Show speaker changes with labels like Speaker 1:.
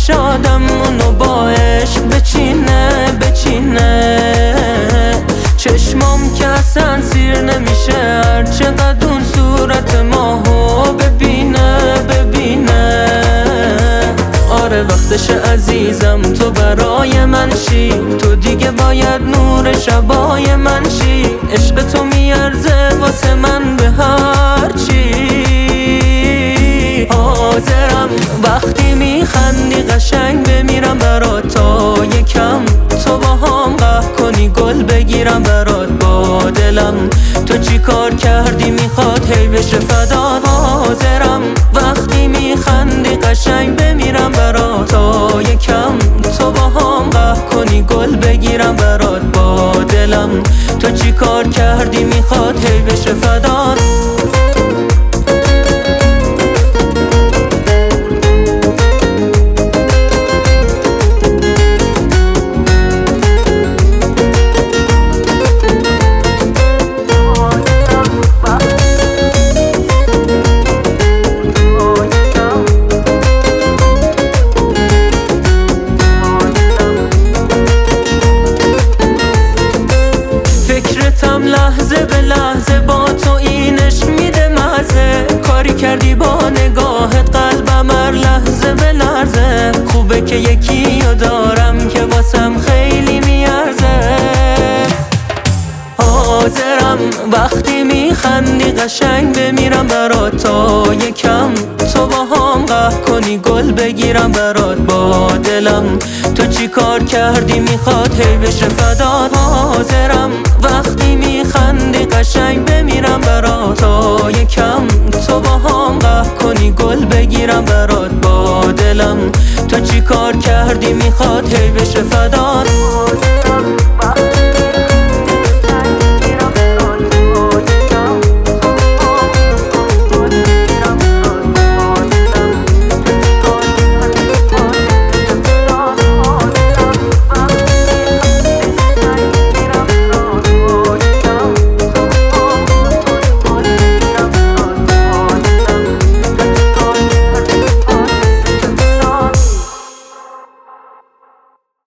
Speaker 1: شادم اونو با عشق بچینه چشمام که اصلا سیر نمیشه هر چقدر اون صورت ماهو ببینه آره وقتش عزیزم تو برای من شی، تو دیگه باید نور شبای من شی، عشق تو میارزه واسه من به هر چی. حاضرم وقتی میخندی قشنگ بمیرم برات تا یکم تو با هم قهر کنی گل بگیرم برات با دلم، تو چی کار کردی میخواد هی بشه فدات. حاضرم وقتی میخندی قشنگ بمیرم برات تا یکم تو با هم قهر کنی گل بگیرم برات با دلم، تو چی کار کردی میخواد هی بشه فدات. لحظه به لحظه با تو اینش میده مزه، کاری کردی با نگاه قلبم هر لحظه به لحظه، خوبه که یکی رو دارم که واسم خیلی میارزه. حاضرم وقتی میخندی قشنگ بمیرم برات تا یکم تو با هم قهر کنی گل بگیرم برات با دلم، تو چی کار کردی میخواد هی بشه فدات. حاضرم وقتی میخندی قشنگ بمیرم برات تا یکم تو با هم قهر کنی گل بگیرم برات با دلم، تو چی کار کردی میخواد هی بشه فدات.